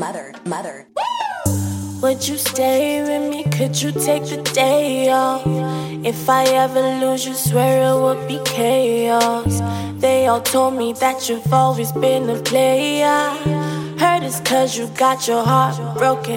mother. Would you stay with me? Could you take the day off? If I ever lose you, swear it would be chaos. They all told me that you've always been a player. Heard it's cause you got your heart broken,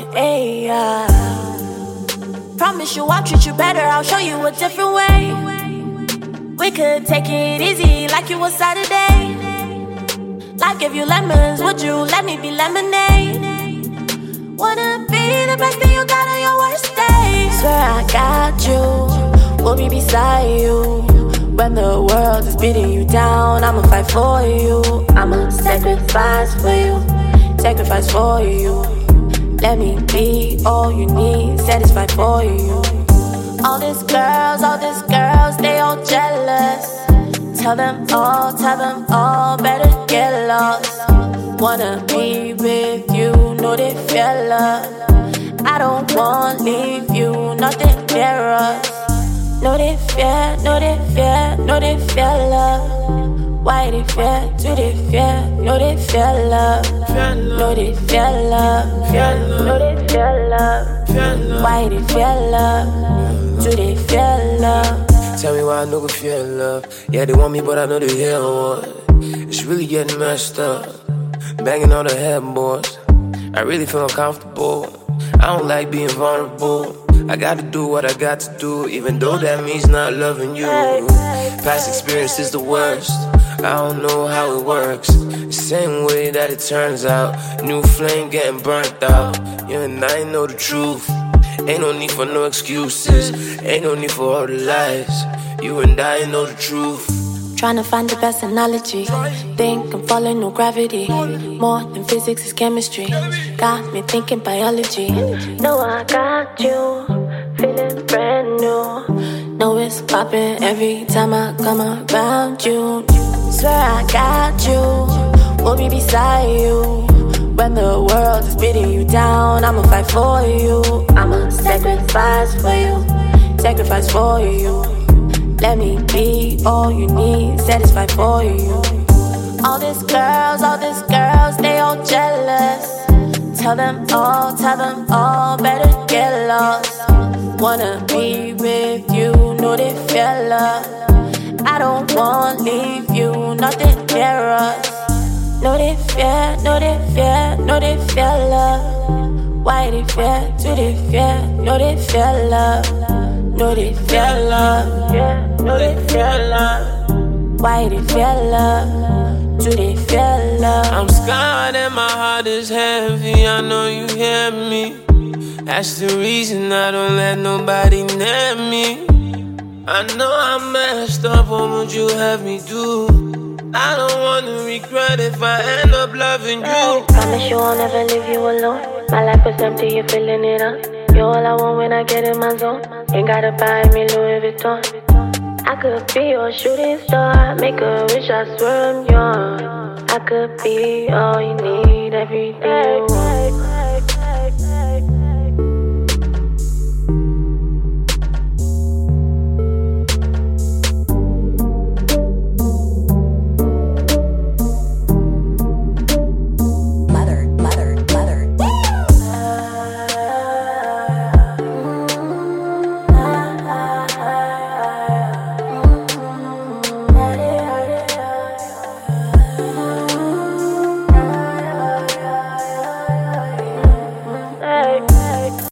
Promise you I'll treat you better, I'll show you a different way. We could take it easy like it was Saturday. Life give you lemons, would you let me be lemonade? Wanna be the best thing you got on your worst day. Swear I got you, we'll be beside you. When the world is beating you down, I'ma fight for you. I'ma sacrifice for you, sacrifice for you. Let me be all you need, satisfied for you. All these girls, they all jealous. Tell them all, better get lost. Wanna be with you, know they feel love. I don't want leave you, nothing near us. Know they fear love. Why they fear, do they fear, know they fear love. Know they fear love, know they fear love. Why they fear love, do they fear love. Tell me why I know I feel love. Yeah, they want me, but I know they hear one. It's really getting messed up. Banging on the headboards. I really feel uncomfortable. I don't like being vulnerable. I gotta do what I got to do, even though that means not loving you. Past experience is the worst. I don't know how it works. The same way that it turns out. New flame getting burnt out. You and I know the truth. Ain't no need for no excuses. Ain't no need for all the lies. You and I know the truth. Trying to find the best analogy. Think I'm falling, no gravity. More than physics is chemistry. Got me thinking biology. Know I got you, feeling brand new. Know it's popping every time I come around you. Swear I got you, we'll be beside you. When the world is beating you down, I'ma fight for you. I'ma sacrifice for you, sacrifice for you. Let me be all you need, satisfied for you. All these girls, they all jealous. Tell them all, better get lost. Wanna be with you, know they feel love. I don't want leave you, nothing near us. Know they fear love. Why they fear, do they fear, know they fear love. Know they fear love, know they fear love. Why they fear love, do they fear love. I'm scarred and my heart is heavy, I know you hear me. That's the reason I don't let nobody near me. I know I messed up, what would you have me do? I don't wanna regret if I end up loving you. Promise you I'll never leave you alone. My life was empty, you're filling it up. You're all I want when I get in my zone. Ain't gotta buy me Louis Vuitton. I could be your shooting star, make a wish, I swear I'm yours. I could be all you need, everything you want.